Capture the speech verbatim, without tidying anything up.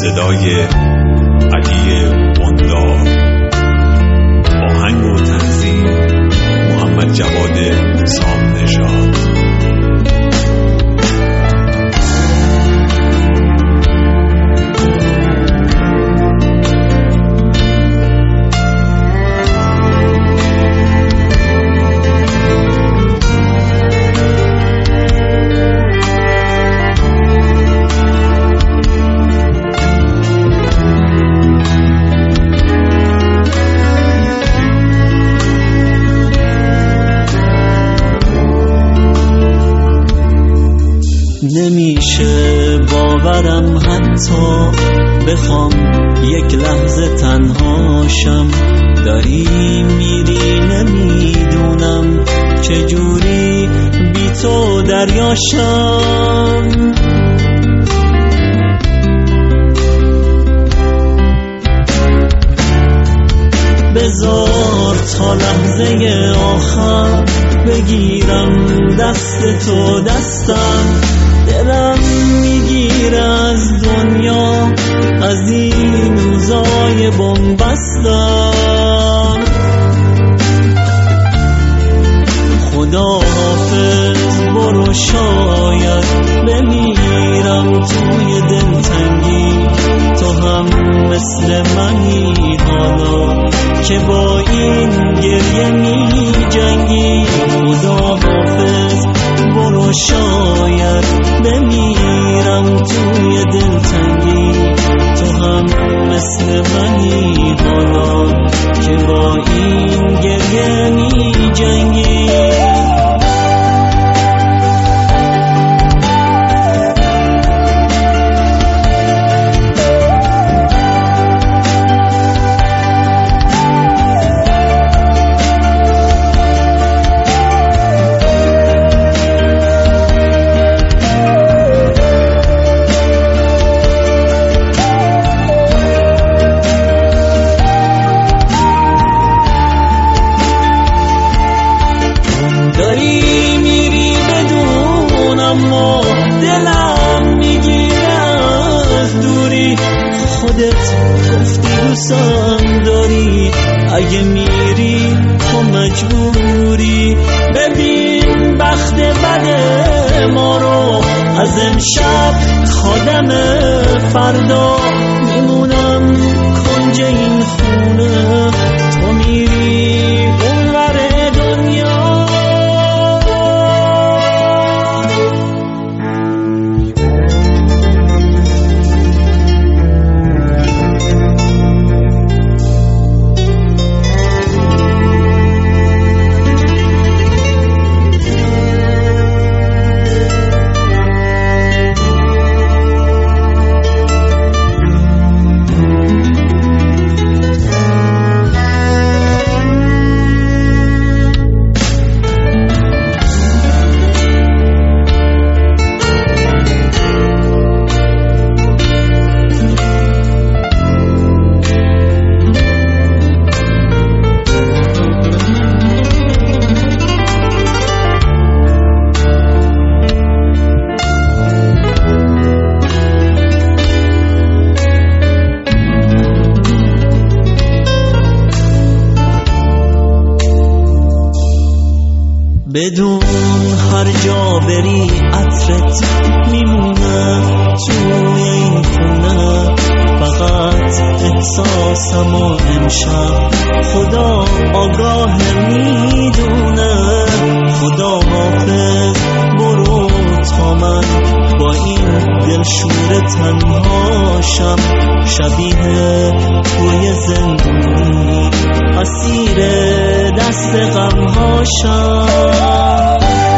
صدای علی بندار، آهنگ و تنظیم محمد جواد سامنژاد. نمیشه باورم حتی بخوام یک لحظه تنهاشم، داری میری نمیدونم چجوری بی تو دریاشم. بذار تا لحظه آخر بگیرم دست تو دستم، دلم میگیره از دنیا از این روزای بنبستم. خدا حافظ برو، شاید بمیرم توی دلتنگی، تو هم مثل منی حالا که با این گریه می جنگی. خدا حافظ برو، شاید بمیرم توی دلتنگی، تو هم مثل منی حالا که با این گریه می جنگی. اگه میری تو مجبوری، ببین بخت بد ما رو، از امشب خادم فردا میمونم کنج این خونه، تو میری اونور دنیا. بدون هر جا بری عطرت میمونه توی این خونه، فقط احساسم و امشب خدا آگاه میدونه. خدا حافظ برو تا من با این دلشور تنهاشم، شبیه توی زندونی اسیر دست غمهاشم.